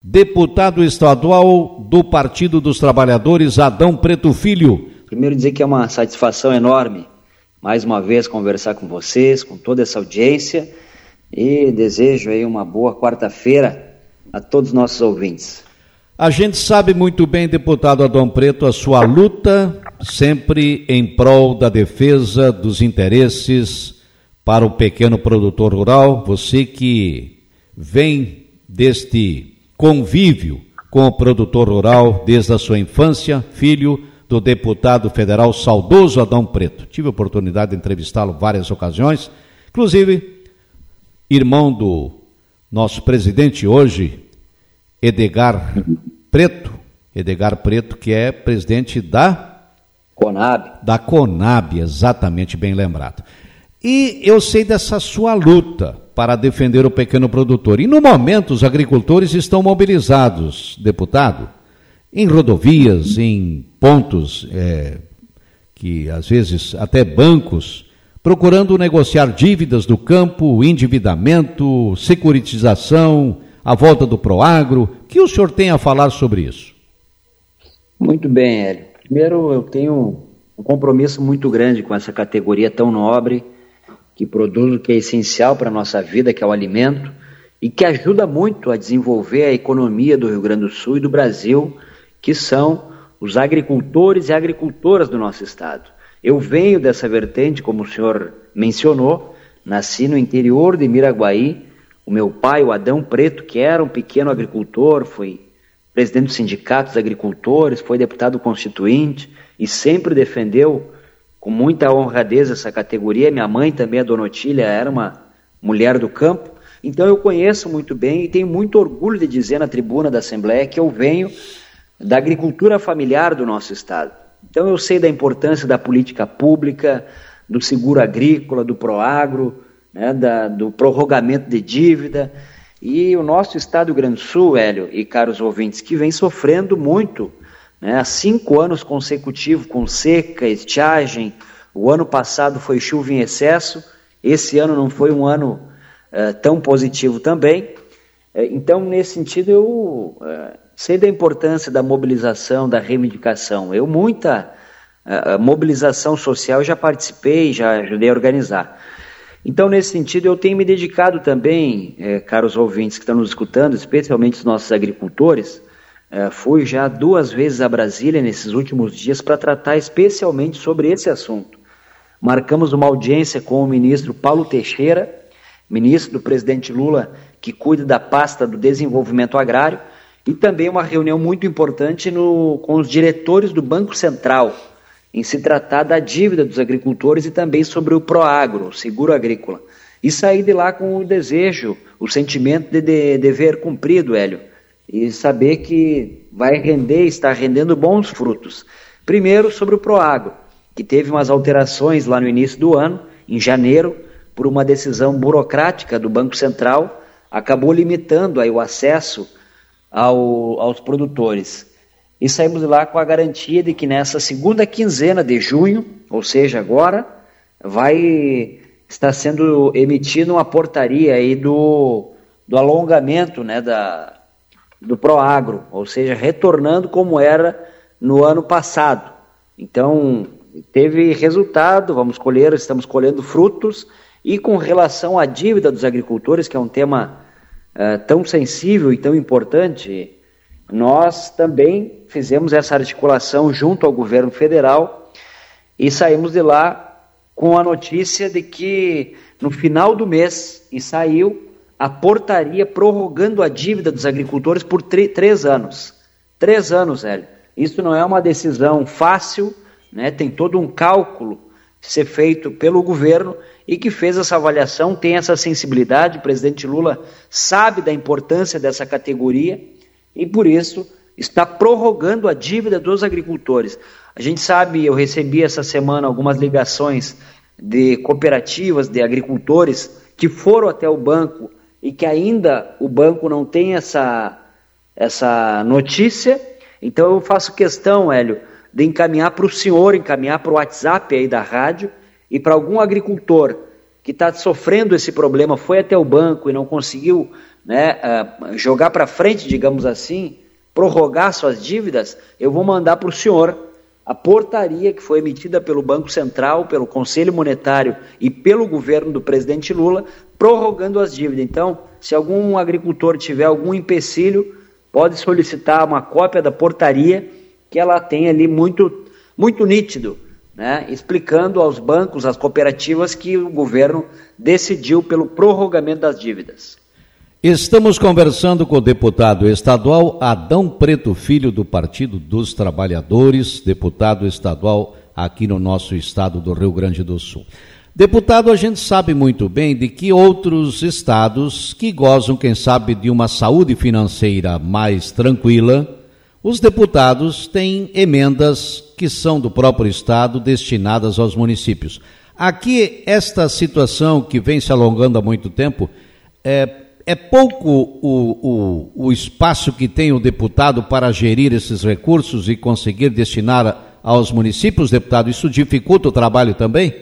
Deputado estadual do Partido dos Trabalhadores, Adão Preto Filho. Primeiro dizer que é uma satisfação enorme, mais uma vez, conversar com vocês, com toda essa audiência, e desejo aí uma boa quarta-feira a todos os nossos ouvintes. A gente sabe muito bem, deputado Adão Preto, a sua luta sempre em prol da defesa dos interesses para o pequeno produtor rural. Você que vem deste convívio com o produtor rural desde a sua infância, filho do deputado federal saudoso Adão Preto. Tive a oportunidade de entrevistá-lo várias ocasiões, inclusive irmão do nosso presidente hoje, Edgar Preto, que é presidente da Conab, exatamente, bem lembrado. E eu sei dessa sua luta para defender o pequeno produtor. E no momento os agricultores estão mobilizados, deputado, em rodovias, em pontos que às vezes até bancos, procurando negociar dívidas do campo, endividamento, securitização, a volta do Proagro. O que o senhor tem a falar sobre isso? Muito bem, Hélio. Primeiro, eu tenho um compromisso muito grande com essa categoria tão nobre, que produz o que é essencial para a nossa vida, que é o alimento, e que ajuda muito a desenvolver a economia do Rio Grande do Sul e do Brasil, que são os agricultores e agricultoras do nosso estado. Eu venho dessa vertente, como o senhor mencionou, nasci no interior de Miraguaí. O meu pai, o Adão Preto, que era um pequeno agricultor, foi presidente dos sindicatos dos agricultores, foi deputado constituinte e sempre defendeu com muita honradez essa categoria. Minha mãe também, a Dona Otília, era uma mulher do campo. Então eu conheço muito bem e tenho muito orgulho de dizer na tribuna da Assembleia que eu venho da agricultura familiar do nosso estado. Então eu sei da importância da política pública, do seguro agrícola, do Proagro, né, do prorrogamento de dívida. E o nosso estado do Rio Grande do Sul, Hélio e caros ouvintes, que vem sofrendo muito, né, há 5 anos consecutivos com seca, estiagem. O ano passado foi chuva em excesso, esse ano não foi um ano tão positivo também. Então, nesse sentido, eu sei da importância da mobilização, da reivindicação. Muita mobilização social já participei, já ajudei a organizar. Então, nesse sentido, eu tenho me dedicado também, caros ouvintes que estão nos escutando, especialmente os nossos agricultores. Fui já 2 vezes a Brasília nesses últimos dias para tratar especialmente sobre esse assunto. Marcamos uma audiência com o ministro Paulo Teixeira, ministro do presidente Lula, que cuida da pasta do desenvolvimento agrário, e também uma reunião muito importante com os diretores do Banco Central, em se tratar da dívida dos agricultores e também sobre o Proagro, o seguro agrícola. E saí de lá com o desejo, o sentimento de dever cumprido, Hélio, e saber que está rendendo bons frutos. Primeiro, sobre o Proagro, que teve umas alterações lá no início do ano, em janeiro, por uma decisão burocrática do Banco Central, acabou limitando aí o acesso aos produtores. E saímos de lá com a garantia de que nessa segunda quinzena de junho, ou seja, agora, vai estar sendo emitida uma portaria aí do alongamento, né, do Proagro, ou seja, retornando como era no ano passado. Então, teve resultado, estamos colhendo frutos, e com relação à dívida dos agricultores, que é um tema tão sensível e tão importante, nós também fizemos essa articulação junto ao governo federal e saímos de lá com a notícia de que no final do mês saiu a portaria prorrogando a dívida dos agricultores por 3 anos. 3 anos, Hélio. Isso não é uma decisão fácil, né? Tem todo um cálculo a ser feito pelo governo e que fez essa avaliação, tem essa sensibilidade. O presidente Lula sabe da importância dessa categoria e, por isso, está prorrogando a dívida dos agricultores. A gente sabe, eu recebi essa semana algumas ligações de cooperativas, de agricultores que foram até o banco e que ainda o banco não tem essa notícia. Então eu faço questão, Hélio, de encaminhar para o senhor, encaminhar para o WhatsApp aí da rádio e para algum agricultor que está sofrendo esse problema, foi até o banco e não conseguiu né, jogar para frente, digamos assim, prorrogar suas dívidas, eu vou mandar para o senhor a portaria que foi emitida pelo Banco Central, pelo Conselho Monetário e pelo governo do presidente Lula, prorrogando as dívidas. Então, se algum agricultor tiver algum empecilho, pode solicitar uma cópia da portaria, que ela tem ali muito, muito nítido, né, explicando aos bancos, às cooperativas, que o governo decidiu pelo prorrogamento das dívidas. Estamos conversando com o deputado estadual Adão Preto Filho, do Partido dos Trabalhadores, deputado estadual aqui no nosso estado do Rio Grande do Sul. Deputado, a gente sabe muito bem de que outros estados que gozam, quem sabe, de uma saúde financeira mais tranquila, os deputados têm emendas que são do próprio estado destinadas aos municípios. Aqui, esta situação que vem se alongando há muito tempo, é pouco o espaço que tem o deputado para gerir esses recursos e conseguir destinar aos municípios, deputado? Isso dificulta o trabalho também?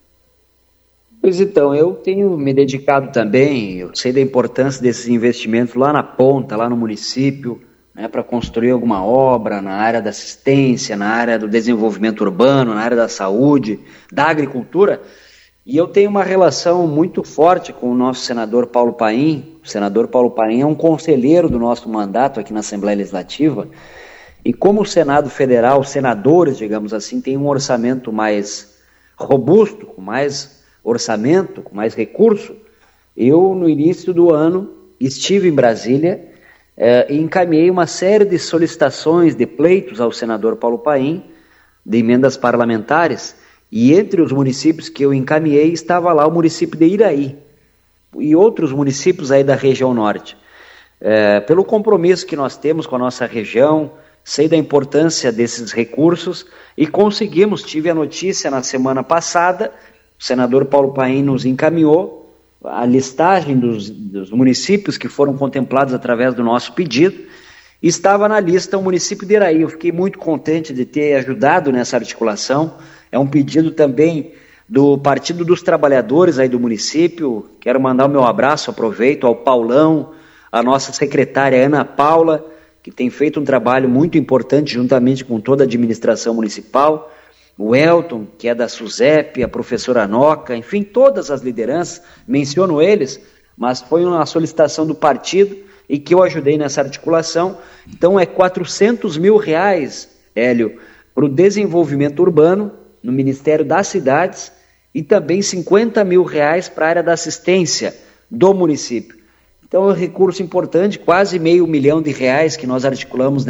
Pois então, eu tenho me dedicado também, eu sei da importância desses investimentos lá na ponta, lá no município, né, para construir alguma obra na área da assistência, na área do desenvolvimento urbano, na área da saúde, da agricultura. E eu tenho uma relação muito forte com o nosso senador Paulo Paim. O senador Paulo Paim é um conselheiro do nosso mandato aqui na Assembleia Legislativa. E como o Senado Federal, os senadores, digamos assim, têm um orçamento mais robusto, com mais orçamento, com mais recurso, eu, no início do ano, estive em Brasília e encaminhei uma série de solicitações, de pleitos ao senador Paulo Paim, de emendas parlamentares. E entre os municípios que eu encaminhei estava lá o município de Iraí e outros municípios aí da região norte. Pelo compromisso que nós temos com a nossa região, sei da importância desses recursos e conseguimos, tive a notícia na semana passada, o senador Paulo Paim nos encaminhou a listagem dos municípios que foram contemplados através do nosso pedido. Estava na lista o município de Iraí. Eu fiquei muito contente de ter ajudado nessa articulação. É um pedido também do Partido dos Trabalhadores aí do município. Quero mandar o meu abraço, aproveito, ao Paulão, a nossa secretária Ana Paula, que tem feito um trabalho muito importante juntamente com toda a administração municipal, o Elton, que é da SUSEP, a professora Noca, enfim, todas as lideranças, menciono eles, mas foi uma solicitação do partido e que eu ajudei nessa articulação. Então é R$400 mil, Hélio, para o desenvolvimento urbano, no Ministério das Cidades, e também R$50 mil para a área da assistência do município. Então é um recurso importante, quase R$500 mil que nós articulamos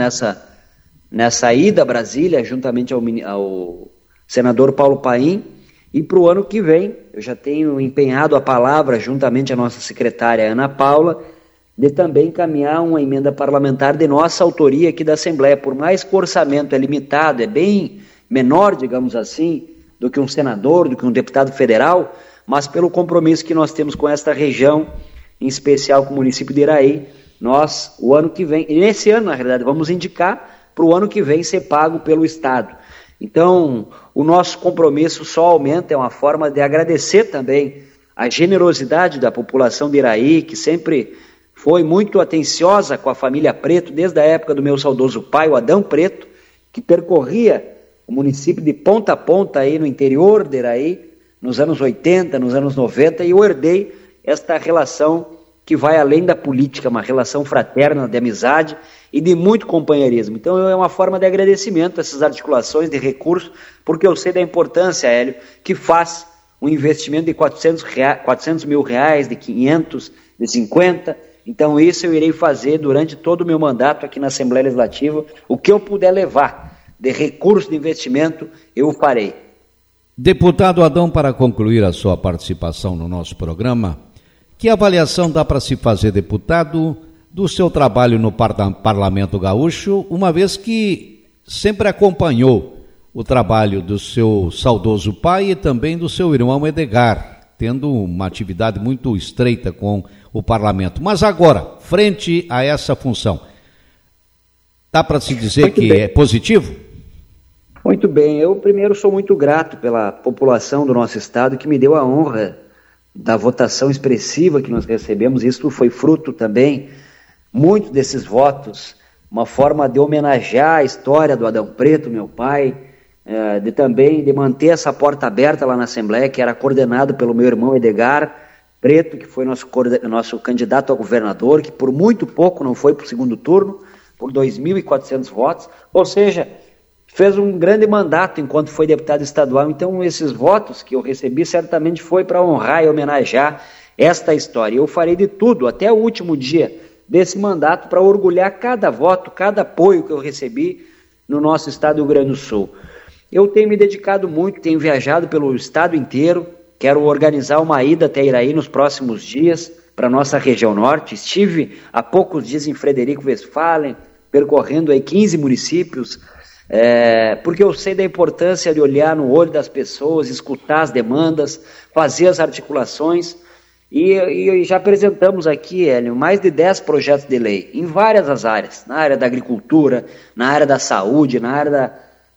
nessa ida a Brasília, juntamente ao senador Paulo Paim, e para o ano que vem, eu já tenho empenhado a palavra, juntamente à nossa secretária Ana Paula, de também encaminhar uma emenda parlamentar de nossa autoria aqui da Assembleia. Por mais que o orçamento é limitado, é bem menor, digamos assim, do que um senador, do que um deputado federal, mas pelo compromisso que nós temos com esta região, em especial com o município de Iraí, nós, o ano que vem, e nesse ano, na realidade, vamos indicar para o ano que vem ser pago pelo Estado. Então, o nosso compromisso só aumenta, é uma forma de agradecer também a generosidade da população de Iraí, que sempre foi muito atenciosa com a família Preto, desde a época do meu saudoso pai, o Adão Preto, que percorria o município de ponta a ponta aí no interior de Iraí, nos anos 80, nos anos 90, e eu herdei esta relação que vai além da política, uma relação fraterna, de amizade e de muito companheirismo. Então é uma forma de agradecimento a essas articulações de recursos, porque eu sei da importância, Hélio, que faz um investimento de R$400 mil, de 500, de 50. Então isso eu irei fazer durante todo o meu mandato aqui na Assembleia Legislativa. O que eu puder levar de recurso de investimento, eu farei. Deputado Adão, para concluir a sua participação no nosso programa, que avaliação dá para se fazer, deputado, do seu trabalho no Parlamento Gaúcho, uma vez que sempre acompanhou o trabalho do seu saudoso pai e também do seu irmão Edgar, tendo uma atividade muito estreita com o Parlamento. Mas agora, frente a essa função, dá para se dizer que é positivo? Muito bem. Eu primeiro sou muito grato pela população do nosso estado que me deu a honra da votação expressiva que nós recebemos. Isso foi fruto também, muito desses votos, uma forma de homenagear a história do Adão Preto, meu pai, de manter essa porta aberta lá na Assembleia, que era coordenado pelo meu irmão Edgar Preto, que foi nosso candidato a governador, que por muito pouco não foi para o segundo turno, por 2.400 votos, ou seja, fez um grande mandato enquanto foi deputado estadual. Então esses votos que eu recebi certamente foi para honrar e homenagear esta história. Eu farei de tudo, até o último dia desse mandato, para orgulhar cada voto, cada apoio que eu recebi no nosso estado do Rio Grande do Sul. Eu tenho me dedicado muito, tenho viajado pelo estado inteiro, quero organizar uma ida até Iraí nos próximos dias, para a nossa região norte. Estive há poucos dias em Frederico Westphalen, percorrendo aí 15 municípios, porque eu sei da importância de olhar no olho das pessoas, escutar as demandas, fazer as articulações, e já apresentamos aqui, Hélio, mais de 10 projetos de lei, em várias as áreas, na área da agricultura, na área da saúde, na área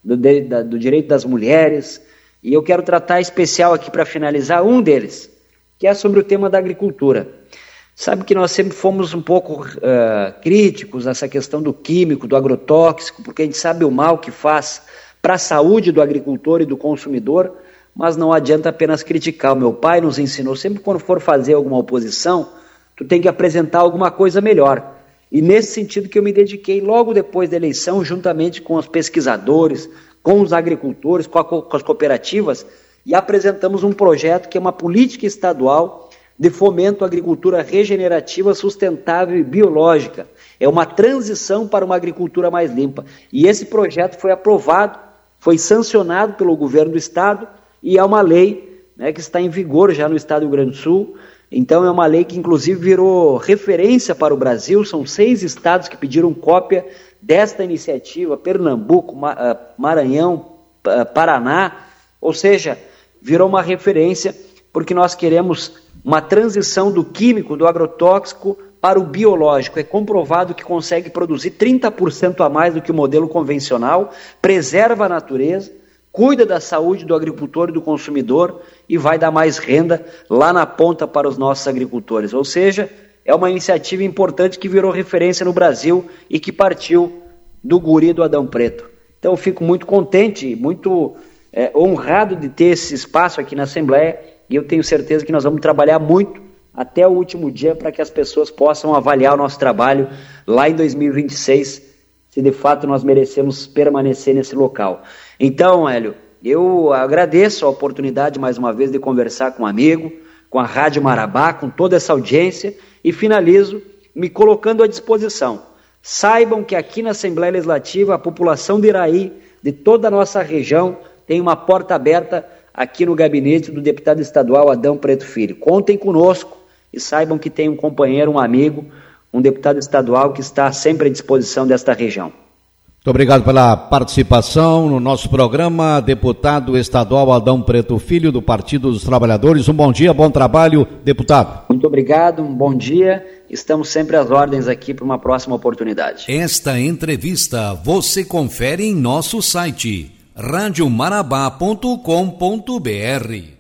do direito das mulheres, e eu quero tratar especial aqui para finalizar um deles, que é sobre o tema da agricultura. Sabe que nós sempre fomos um pouco críticos nessa questão do químico, do agrotóxico, porque a gente sabe o mal que faz para a saúde do agricultor e do consumidor, mas não adianta apenas criticar. O meu pai nos ensinou, sempre quando for fazer alguma oposição, tu tem que apresentar alguma coisa melhor. E nesse sentido que eu me dediquei logo depois da eleição, juntamente com os pesquisadores, com os agricultores, com as cooperativas, e apresentamos um projeto que é uma política estadual de fomento à agricultura regenerativa, sustentável e biológica. É uma transição para uma agricultura mais limpa. E esse projeto foi aprovado, foi sancionado pelo governo do estado, e é uma lei, né, que está em vigor já no estado do Rio Grande do Sul. Então é uma lei que inclusive virou referência para o Brasil. São 6 estados que pediram cópia desta iniciativa: Pernambuco, Maranhão, Paraná, ou seja, virou uma referência porque nós queremos uma transição do químico, do agrotóxico, para o biológico. É comprovado que consegue produzir 30% a mais do que o modelo convencional, preserva a natureza, cuida da saúde do agricultor e do consumidor e vai dar mais renda lá na ponta para os nossos agricultores. Ou seja, é uma iniciativa importante que virou referência no Brasil e que partiu do guri do Adão Preto. Então eu fico muito contente, muito honrado de ter esse espaço aqui na Assembleia, e eu tenho certeza que nós vamos trabalhar muito até o último dia para que as pessoas possam avaliar o nosso trabalho lá em 2026, se de fato nós merecemos permanecer nesse local. Então, Hélio, eu agradeço a oportunidade mais uma vez de conversar com um amigo, com a Rádio Marabá, com toda essa audiência, e finalizo me colocando à disposição. Saibam que aqui na Assembleia Legislativa a população de Iraí, de toda a nossa região, tem uma porta aberta aqui no gabinete do deputado estadual Adão Preto Filho. Contem conosco e saibam que tem um companheiro, um amigo, um deputado estadual que está sempre à disposição desta região. Muito obrigado pela participação no nosso programa, deputado estadual Adão Preto Filho, do Partido dos Trabalhadores. Um bom dia, bom trabalho, deputado. Muito obrigado, um bom dia. Estamos sempre às ordens aqui para uma próxima oportunidade. Esta entrevista você confere em nosso site radiomarabá.com.br.